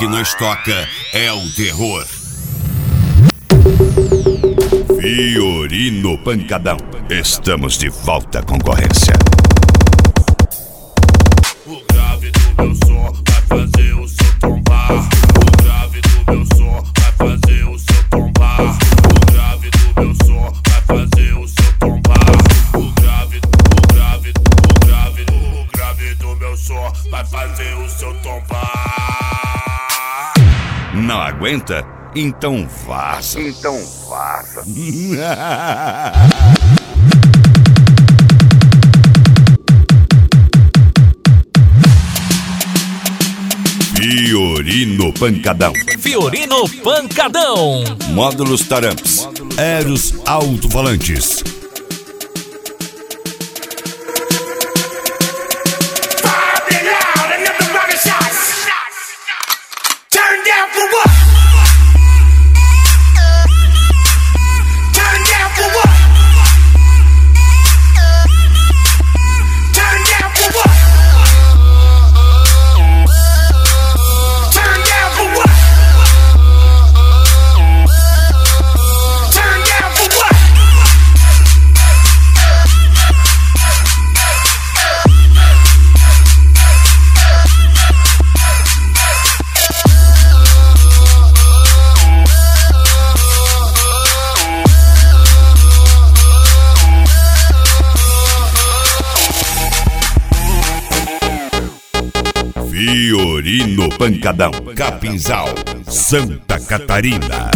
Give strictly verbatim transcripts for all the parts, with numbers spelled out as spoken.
que nós toca é o terror. Fiorino Pancadão. Estamos de volta à concorrência. O grave do meu som vai fazer o seu tombar. O grave do meu som vai fazer o seu tombar. O grave do meu som vai fazer o seu tombar. O grave, o grave, o grave, o grave do meu som vai fazer o seu tombar. Não aguenta? Então vaza. Então vaza. Fiorino Pancadão. Fiorino Pancadão. Módulos Taramps. Eros Alto-Falantes. Fiorino Pancadão, Capinzal, Santa Catarina.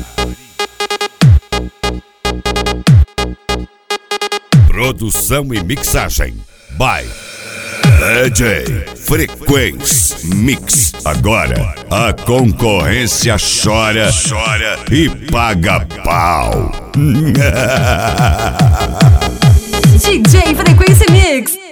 Produção e mixagem by D J Frequência Mix. Agora a concorrência chora, chora e paga pau. D J Frequência Mix.